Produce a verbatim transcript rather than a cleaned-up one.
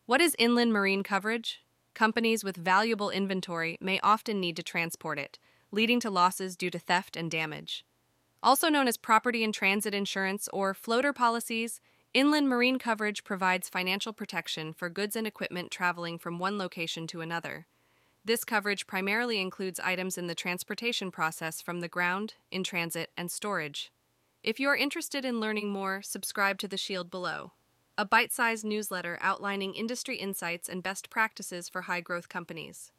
What is inland marine coverage? Companies with valuable inventory may often need to transport it, leading to losses due to theft and damage. Also known as property in transit insurance or floater policies, inland marine coverage provides financial protection for goods and equipment traveling from one location to another. This coverage primarily includes items in the transportation process from the ground, in transit, and storage. If you are interested in learning more, subscribe to the Shield below, a bite-sized newsletter outlining industry insights and best practices for high-growth companies.